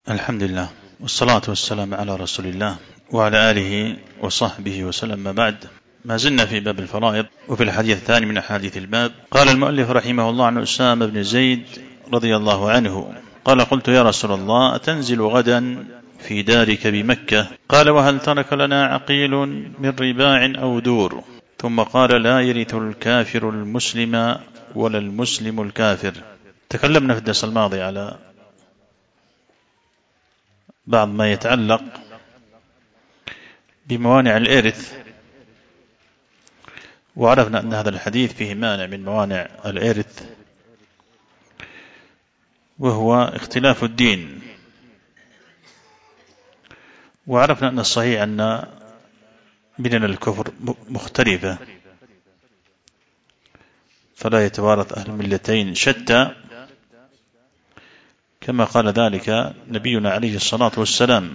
الحمد لله والصلاة والسلام على رسول الله وعلى آله وصحبه وسلم. ما بعد، ما زلنا في باب الفرائض وفي الحديث الثاني من أحاديث الباب. قال المؤلف رحمه الله عن أسامة بن زيد رضي الله عنه قال: قلت يا رسول الله أتنزل غدا في دارك بمكة؟ قال: وهل ترك لنا عقيل من رباع أو دور؟ ثم قال: لا يرث الكافر المسلم ولا المسلم الكافر. تكلمنا في الدرس الماضي على بعض ما يتعلق بموانع الإرث، وعرفنا أن هذا الحديث فيه مانع من موانع الإرث وهو اختلاف الدين، وعرفنا أن الصحيح أن ملل الكفر مختلفة، فلا يتوارث أهل الملتين شتى، كما قال ذلك نبينا عليه الصلاة والسلام.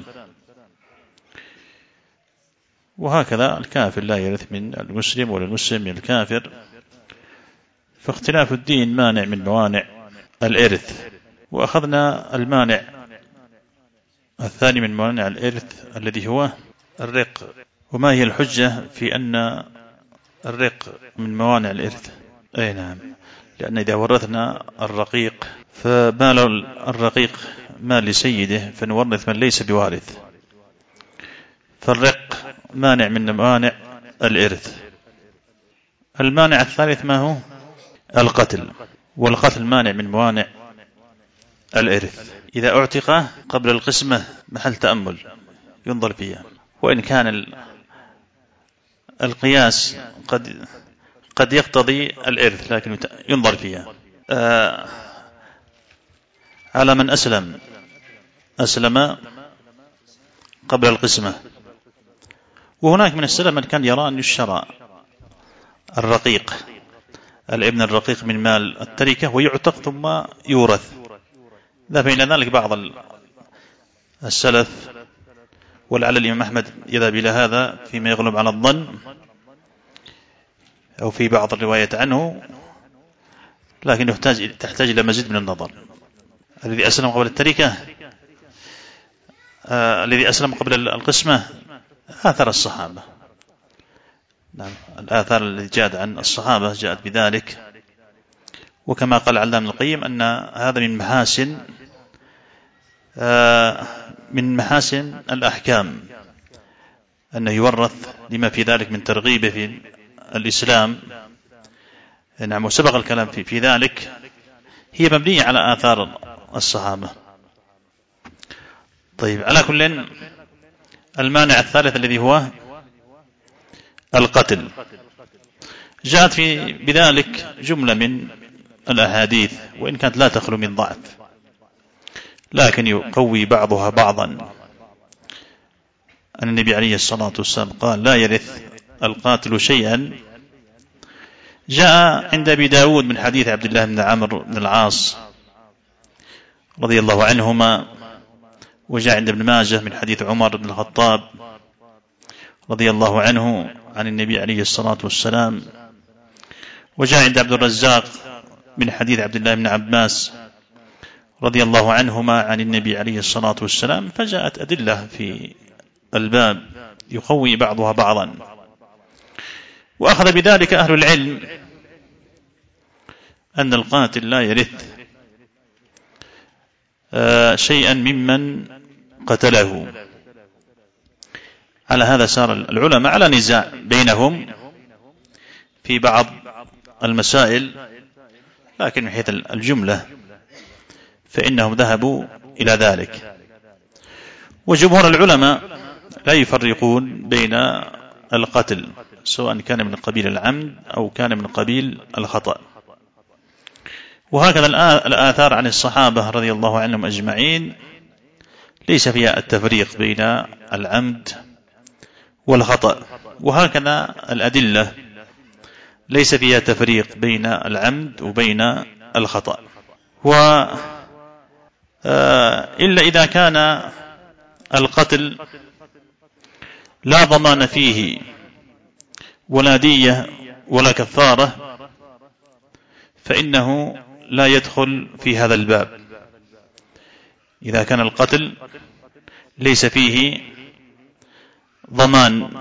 وهكذا الكافر لا يرث من المسلم ولا المسلم من الكافر، فاختلاف الدين مانع من موانع الإرث. وأخذنا المانع الثاني من موانع الإرث الذي هو الرق. وما هي الحجة في أن الرق من موانع الإرث؟ أي نعم، لأن إذا ورثنا الرقيق فمال الرقيق مال لسيده، فنورث من ليس بوارث، فالرق مانع من موانع الإرث. المانع الثالث ما هو؟ القتل، والقتل مانع من موانع الإرث. إذا اعتق قبل القسمة محل تأمل ينظر فيها، وإن كان القياس قد يقتضي الإرث لكن ينظر فيها. على من أسلم قبل القسمة، وهناك من السلف من كان يرى أن يشترى الرقيق، الابن الرقيق من مال التركة ويعتق ثم يورث. ذهب إلى ذلك بعض السلف، ولعل الإمام أحمد يذهب إلى هذا فيما يغلب على الظن أو في بعض الروايات عنه، لكن تحتاج إلى مزيد من النظر. الذي أسلم قبل التركة، الذي أسلم قبل القسمة، آثار الصحابة. نعم، الآثار التي جاءت عن الصحابة جاءت بذلك. وكما قال علامة القيم أن هذا من محاسن الأحكام، أنه يورث لما في ذلك من ترغيبه في الإسلام. نعم، وسبق الكلام في ذلك. هي مبنية على آثار الصحابة. طيب، على كل، المانع الثالث الذي هو القتل، جاءت بذلك جملة من الأحاديث، وإن كانت لا تخلو من ضعف، لكن يقوي بعضها بعضا. أن النبي عليه الصلاة والسلام قال: لا يرث القاتل شيئا. جاء عند أبي داود من حديث عبد الله بن عمرو بن العاص رضي الله عنهما، وجاء عند ابن ماجه من حديث عمر بن الخطاب رضي الله عنه عن النبي عليه الصلاة والسلام، وجاء عند عبد الرزاق من حديث عبد الله بن عباس رضي الله عنهما عن النبي عليه الصلاة والسلام. فجاءت أدلة في الباب يقوي بعضها بعضا. وأخذ بذلك أهل العلم أن القاتل لا يرث شيئا ممن قتله. على هذا سار العلماء على نزاع بينهم في بعض المسائل، لكن من حيث الجملة فإنهم ذهبوا إلى ذلك. وجمهور العلماء لا يفرقون بين القتل، سواء كان من قبيل العمد أو كان من قبيل الخطأ. وهكذا الآثار عن الصحابة رضي الله عنهم أجمعين ليس فيها التفريق بين العمد والخطأ، وهكذا الأدلة ليس فيها تفريق بين العمد وبين الخطأ. إلا إذا كان القتل لا ضمان فيه ولا دية ولا كفارة، فإنه لا يدخل في هذا الباب. إذا كان القتل ليس فيه ضمان،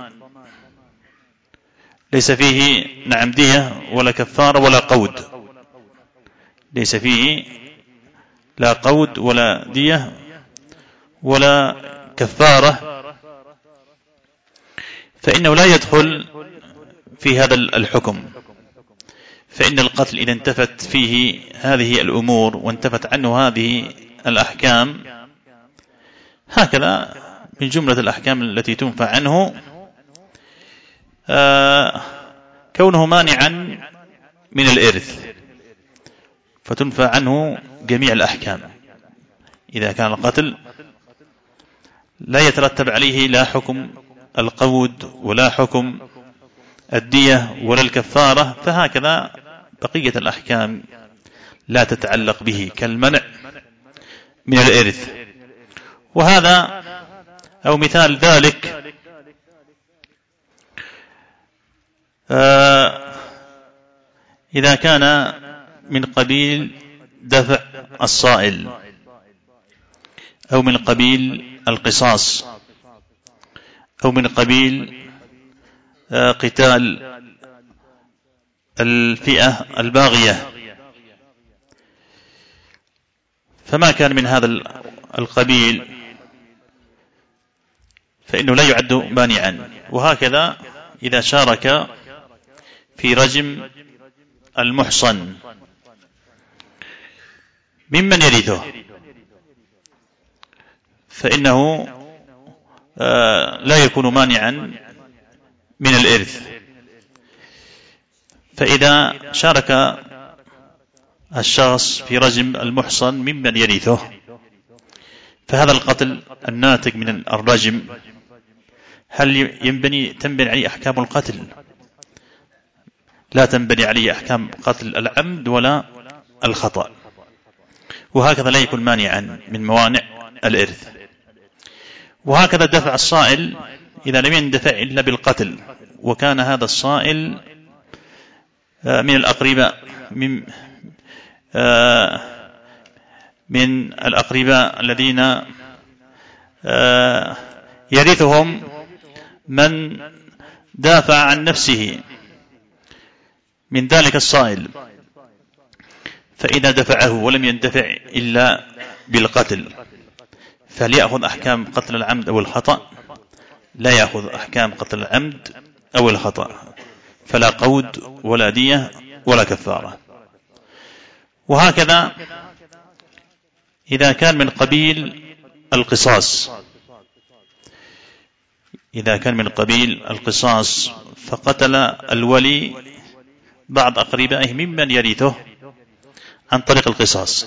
ليس فيه نعم دية ولا كفارة ولا قود، ليس فيه لا قود ولا دية ولا كفارة، فإنه لا يدخل في هذا الحكم. فإن القتل إذا انتفت فيه هذه الأمور وانتفت عنه هذه الأحكام، هكذا من جملة الأحكام التي تنفى عنه كونه مانعا من الإرث، فتنفى عنه جميع الأحكام. إذا كان القتل لا يترتب عليه لا حكم القود ولا حكم الدية ولا الكفارة، فهكذا بقية الأحكام لا تتعلق به كالمنع من الإرث. وهذا أو مثال ذلك إذا كان من قبيل دفع الصائل أو من قبيل القصاص أو من قبيل قتال الفئة الباغية، فما كان من هذا القبيل فإنه لا يعد مانعا. وهكذا إذا شارك في رجم المحصن ممن يرثه فإنه لا يكون مانعا من الإرث. فإذا شارك الشخص في رجم المحصن ممن يرثه، فهذا القتل الناتج من الرجم هل تنبني عليه أحكام القتل؟ لا تنبني عليه أحكام قتل العمد ولا الخطأ، وهكذا لا يكون مانعا من موانع الإرث. وهكذا دفع الصائل إذا لم يندفع إلا بالقتل، وكان هذا الصائل من الأقرباء من الأقرباء الذين يرثهم من دافع عن نفسه من ذلك الصائل، فإذا دفعه ولم يندفع إلا بالقتل فهل يأخذ أحكام قتل العمد أو الخطأ؟ لا يأخذ أحكام قتل العمد أو الخطأ، فلا قود ولا دية ولا كفارة. وهكذا إذا كان من قبيل القصاص، إذا كان من قبيل القصاص فقتل الولي بعض أقربائه ممن يرثه عن طريق القصاص،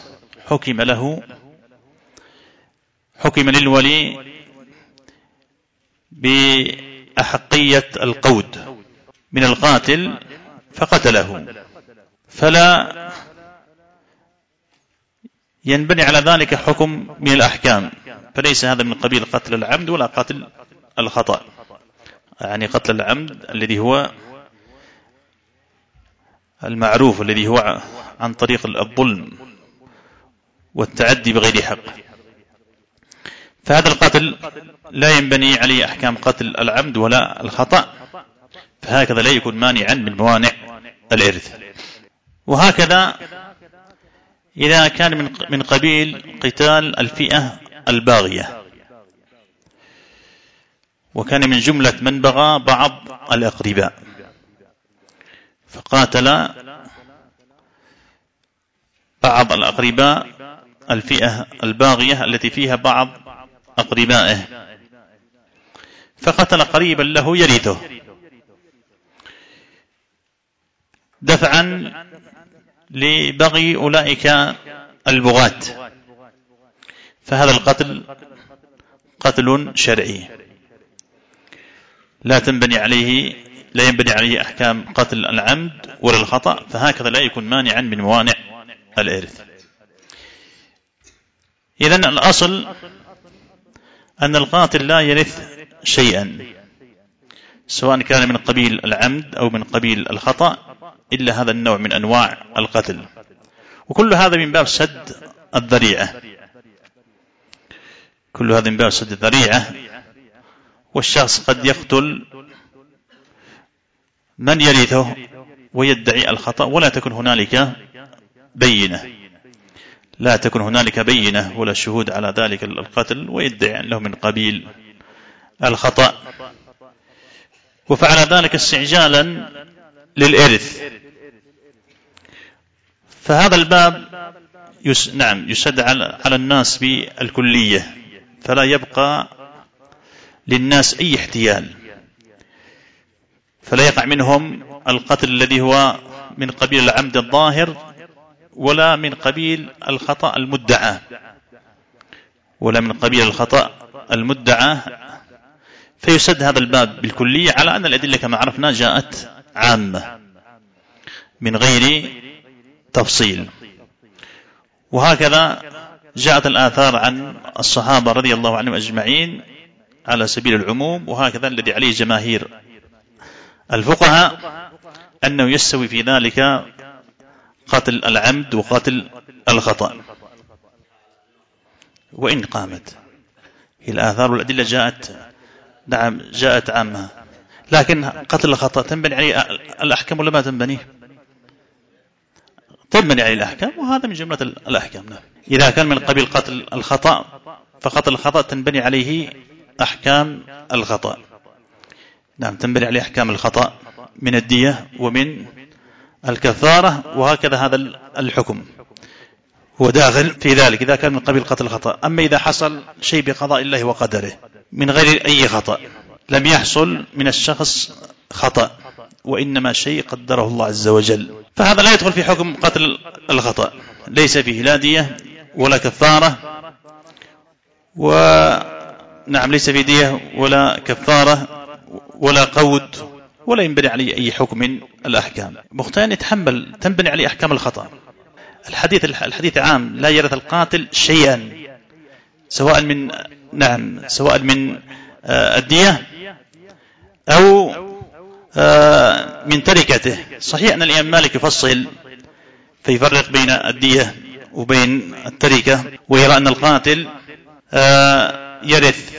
حكم للولي بأحقية القود من القاتل فقتله، فلا ينبني على ذلك حكم من الأحكام، فليس هذا من قبيل قتل العمد ولا قتل الخطأ. يعني قتل العمد الذي هو المعروف، الذي هو عن طريق الظلم والتعدي بغير حق، فهذا القتل لا ينبني عليه أحكام قتل العمد ولا الخطأ، فهكذا لا يكون مانعا من موانع الإرث. وهكذا إذا كان من قبيل قتال الفئة الباغية، وكان من جملة من بغى بعض الأقرباء فقاتل بعض الأقرباء الفئة الباغية التي فيها بعض أقربائه، فقتل قريبا له يرثه دفعا لبغي أولئك البغاة، فهذا القتل قتل شرعي لا ينبني عليه أحكام قتل العمد ولا الخطأ، فهكذا لا يكون مانعا من موانع الإرث. إذن الأصل أن القاتل لا يرث شيئا سواء كان من قبيل العمد أو من قبيل الخطأ إلا هذا النوع من أنواع القتل، وكل هذا من باب سد الذريعة. كل هذا من باب سد الذريعة. والشخص قد يقتل من يرثه ويدعي الخطأ ولا تكن هنالك بينة، لا تكن هنالك بينة ولا شهود على ذلك القتل، ويدعي أنه من قبيل الخطأ، وفعل ذلك استعجالا للإرث. فهذا الباب يسد على الناس بالكلية، فلا يبقى للناس أي احتيال، فلا يقع منهم القتل الذي هو من قبيل العمد الظاهر ولا من قبيل الخطأ المدعى، ولا من قبيل الخطأ المدعى. فيسد هذا الباب بالكلية على أن الأدلة كما عرفنا جاءت عامة من غير تفصيل. وهكذا جاءت الآثار عن الصحابة رضي الله عنهم أجمعين على سبيل العموم، وهكذا الذي عليه جماهير الفقهاء أنه يستوي في ذلك قتل العمد وقتل الخطأ. وإن قامت الآثار والأدلة جاءت عامة، لكن قتل الخطأ تنبني عليه الأحكام ولا ما تنبني؟ تنبني عليه الأحكام، وهذا من جملة الأحكام. إذا كان من قبيل قتل الخطأ فقتل الخطأ تنبني عليه أحكام الخطأ. نعم، تنبني عليه أحكام الخطأ من الدية ومن الكفارة، وهكذا هذا الحكم هو داخل في ذلك إذا كان من قبيل قتل الخطأ. أما إذا حصل شيء بقضاء الله وقدره من غير أي خطأ، لم يحصل من الشخص خطأ وإنما شيء قدره الله عز وجل، فهذا لا يدخل في حكم قتل الخطأ، ليس فيه لا دية ولا كفارة، ونعم ليس فيه دية ولا كفارة ولا قود، ولا ينبني عليه أي حكم من الأحكام. مختان تنبني عليه أحكام الخطأ. الحديث عام: لا يرث القاتل شيئا سواء من الدية أو من تركته. صحيح أن الإمام مالك يفصل فيفرق بين الدية وبين التركة، ويرى أن القاتل يرث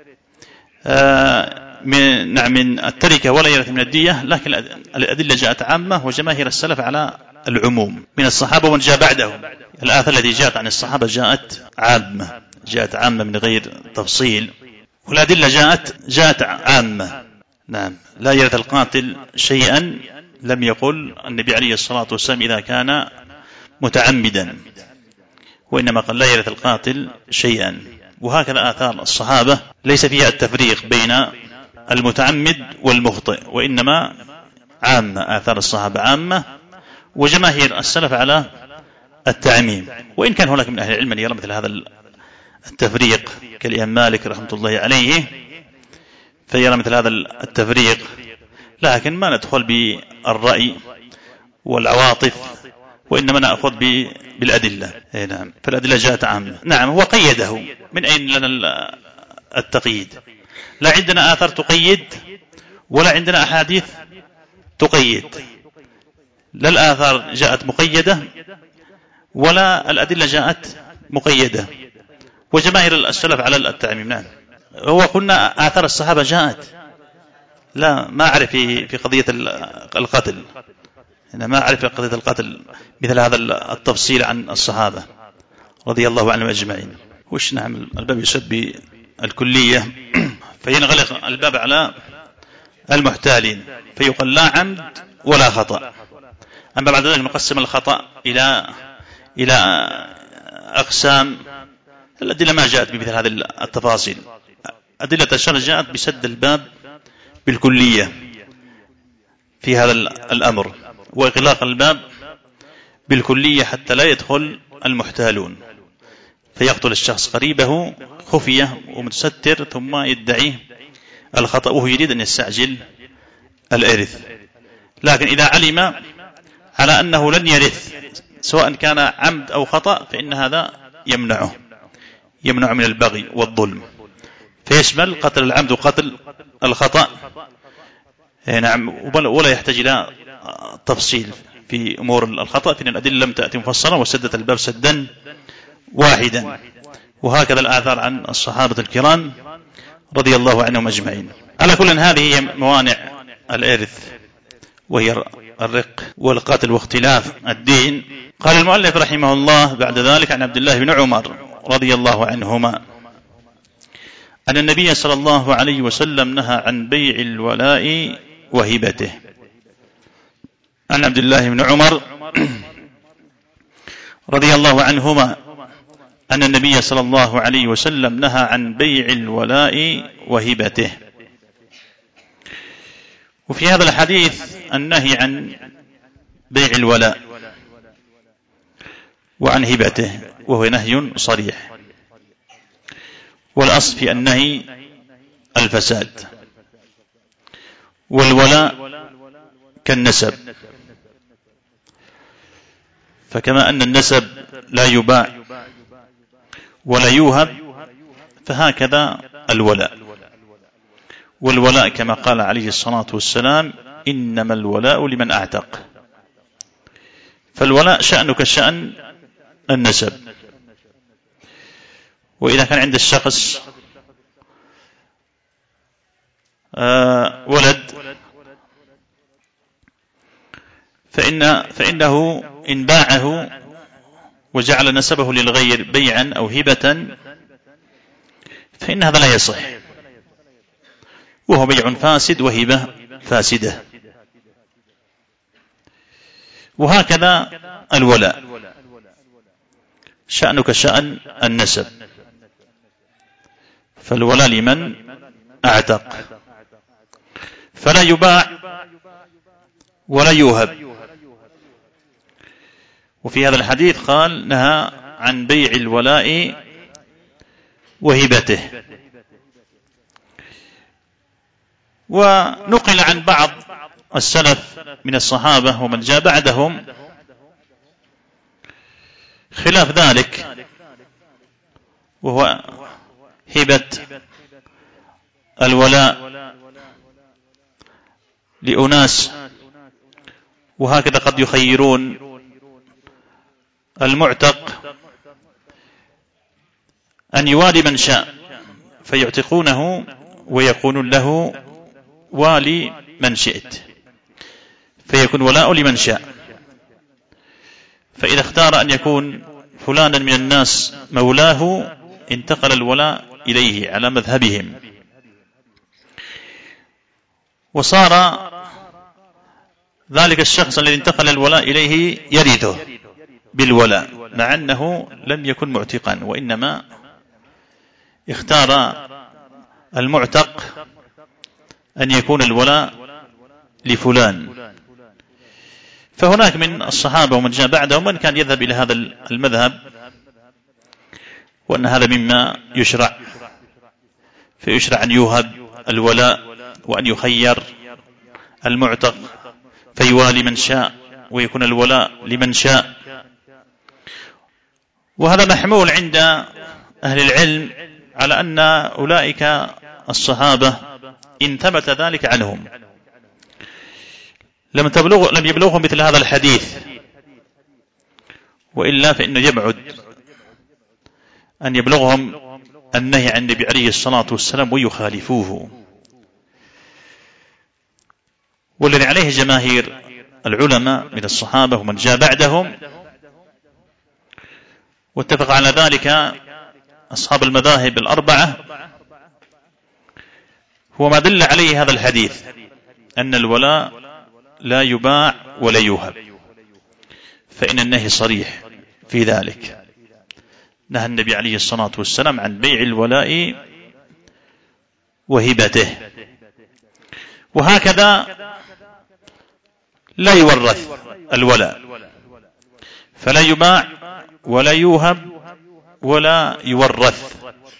من التركة ولا يرث من الدية، لكن الأدلة جاءت عامة، وجماهير السلف على العموم من الصحابة ومن جاء بعدهم. الآثار التي جاءت عن الصحابة جاءت عامة من غير تفصيل، والأدلة جاءت عامة. نعم، لا يرث القاتل شيئا، لم يقل النبي عليه الصلاة والسلام إذا كان متعمدا، وإنما قال لا يرث القاتل شيئا. وهكذا آثار الصحابة ليس فيها التفريق بين المتعمد والمخطئ، وإنما عامة. آثار الصحابة عامة، وجماهير السلف على التعميم، وإن كان هناك من أهل العلم من يرى مثل هذا التفريق كالإمام مالك رحمة الله عليه، فيرى مثل هذا التفريق، لكن ما ندخل بالرأي والعواطف، وإنما نأخذ بالأدلة. نعم، فالأدلة جاءت عامة. نعم، هو قيده. من أين لنا التقييد؟ لا عندنا آثار تقيد ولا عندنا أحاديث تقيد، لا الآثار جاءت مقيدة ولا الأدلة جاءت مقيدة، وجماهير السلف على التعميم. نعم، هو قلنا آثار الصحابة جاءت، لا ما أعرف في قضية القتل، أنا ما أعرف في قضية القتل مثل هذا التفصيل عن الصحابة رضي الله عنهم أجمعين. وش نعم، الباب يسد بالكلية فينغلق الباب على المحتالين، فيقال لا عمد ولا خطأ. أما بعد ذلك نقسم الخطأ إلى أقسام. الأدلة ما جاءت بمثل هذه التفاصيل، أدلة الشرع جاءت بسد الباب بالكلية في هذا الأمر، وإغلاق الباب بالكلية حتى لا يدخل المحتالون فيقتل الشخص قريبه خفية ومتستر ثم يدعي الخطأ وهو يريد أن يستعجل الإرث. لكن إذا علم على أنه لن يرث سواء كان عمد أو خطأ فإن هذا يمنع من البغي والظلم، فيشمل قتل العمد وقتل الخطأ. نعم، ولا يحتاج إلى تفصيل في أمور الخطأ، فإن الأدلة لم تأتي مفصلة وسدت الباب سدا واحدا. وهكذا الآثار عن الصحابة الكرام رضي الله عنهم أجمعين. على كل هذه هي موانع الإرث، وهي الرق والقتل واختلاف الدين. قال المؤلف رحمه الله بعد ذلك عن عبد الله بن عمر رضي الله عنهما أن النبي صلى الله عليه وسلم نهى عن بيع الولاء وهبته. عن عبد الله بن عمر رضي الله عنهما أن النبي صلى الله عليه وسلم نهى عن بيع الولاء وهبته. وفي هذا الحديث النهي عن بيع الولاء وعن هبته، وهو نهي صريح، والأصل في النهي الفساد. والولاء كالنسب، فكما أن النسب لا يباع ولا يوهب، فهكذا الولاء. والولاء كما قال عليه الصلاة والسلام: إنما الولاء لمن أعتق. فالولاء شأنه كشأن النسب. وإذا كان عند الشخص ولد فإنه إن باعه وجعل نسبه للغير بيعا أو هبة فإن هذا لا يصح، وهو بيع فاسد وهبة فاسدة. وهكذا الولاء شأنه كشأن النسب، فالولاء لمن أعتق، فلا يباع ولا يوهب. وفي هذا الحديث قال: نهى عن بيع الولاء وهبته. ونقل عن بعض السلف من الصحابة ومن جاء بعدهم خلاف ذلك، وهو هبة الولاء لأناس، وهكذا قد يخيرون المعتق أن يوالي من شاء فيعتقونه ويكون له والي من شئت، فيكون ولاء لمن شاء. فإذا اختار أن يكون فلانا من الناس مولاه انتقل الولاء إليه على مذهبهم، وصار ذلك الشخص الذي انتقل الولاء إليه يرثه بالولاء، مع أنه لم يكن معتقا، وإنما اختار المعتق أن يكون الولاء لفلان. فهناك من الصحابة ومن جاء بعدهم من كان يذهب إلى هذا المذهب، وأن هذا مما يشرع، فيشرع أن يوهب الولاء وأن يخير المعتق فيوالي من شاء ويكون الولاء لمن شاء. وهذا محمول عند أهل العلم على أن أولئك الصحابة إن ثبت ذلك عنهم لم يبلغهم مثل هذا الحديث، وإلا فإنه يبعد أن يبلغهم النهي عن النبي عليه الصلاة والسلام ويخالفوه. والذي عليه جماهير العلماء من الصحابة ومن جاء بعدهم، واتفق على ذلك أصحاب المذاهب الأربعة، هو ما دل عليه هذا الحديث أن الولاء لا يباع ولا يوهب، فإن النهي صريح في ذلك. نهى النبي عليه الصلاة والسلام عن بيع الولاء وهبته. وهكذا لا يورث الولاء، فلا يباع ولا يوهب ولا يورث.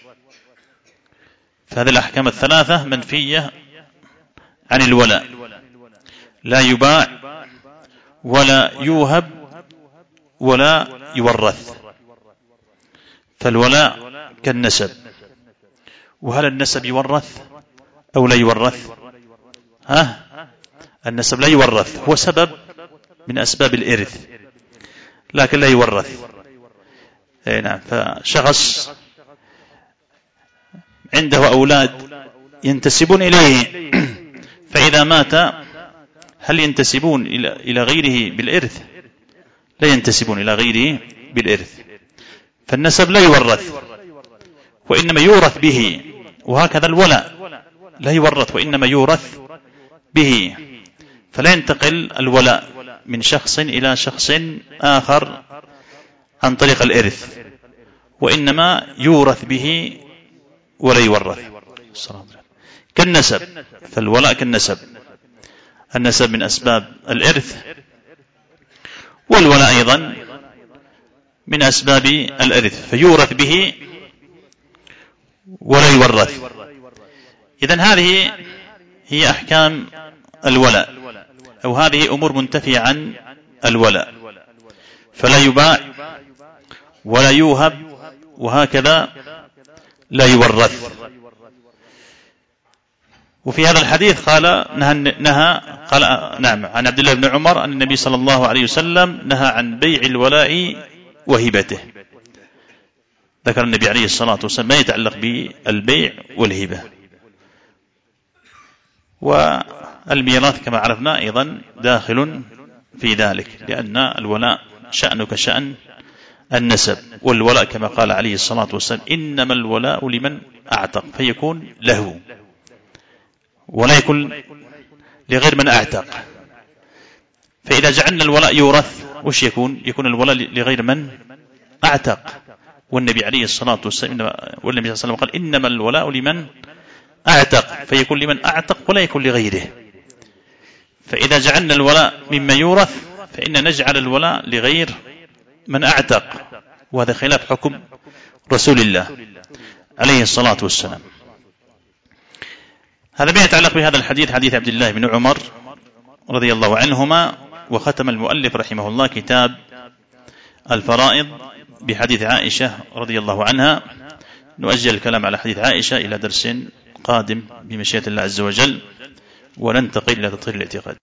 فهذه الأحكام الثلاثة منفية عن الولاء: لا يباع ولا يوهب ولا يورث. فالولاء كالنسب. وهل النسب يورث أو لا يورث؟ النسب لا يورث، هو سبب من أسباب الإرث لكن لا يورث. نعم. فشخص عنده أولاد ينتسبون إليه، فإذا مات هل ينتسبون إلى غيره بالإرث؟ لا ينتسبون إلى غيره بالإرث، فالنسب لا يورث وإنما يورث به، وهكذا الولاء لا يورث وإنما يورث به، فلا ينتقل الولاء من شخص إلى شخص آخر عن طريق الإرث، وإنما يورث به ولا يورث. كالنسب، فالولاء كالنسب، النسب من أسباب الإرث، والولاء أيضا من أسباب الإرث، فيورث به ولا يورث. إذن هذه هي أحكام الولاء، أو هذه أمور منتفية عن الولاء، فلا يباع ولا يوهب، وهكذا لا يورث. وفي هذا الحديث قال نعم عن عبد الله بن عمر أن النبي صلى الله عليه وسلم نهى عن بيع الولاء وهبته. ذكر النبي عليه الصلاة والسلام ما يتعلق بالبيع والهبة. والميراث كما عرفنا أيضا داخل في ذلك، لأن الولاء شأنه كشأن النسب، والولاء كما قال عليه الصلاة والسلام إنما الولاء لمن أعتق، فيكون له ولا يكون لغير من أعتق. فإذا جعلنا الولاء يورث وش يكون الولاء لغير من أعتق، والنبي عليه الصلاة والسلام قال إنما الولاء لمن أعتق، فيكون لمن أعتق ولا يكون لغيره. فإذا جعلنا الولاء مما يورث فإن نجعل الولاء لغير من أعتق، وهذا خلاف حكم رسول الله عليه الصلاة والسلام. هذا ما يتعلق بهذا الحديث، حديث عبد الله بن عمر رضي الله عنهما. وختم المؤلف رحمه الله كتاب الفرائض بحديث عائشة رضي الله عنها. نؤجل الكلام على حديث عائشة إلى درس قادم بمشيئة الله عز وجل، وننتقل إلى تطهير الاعتقاد.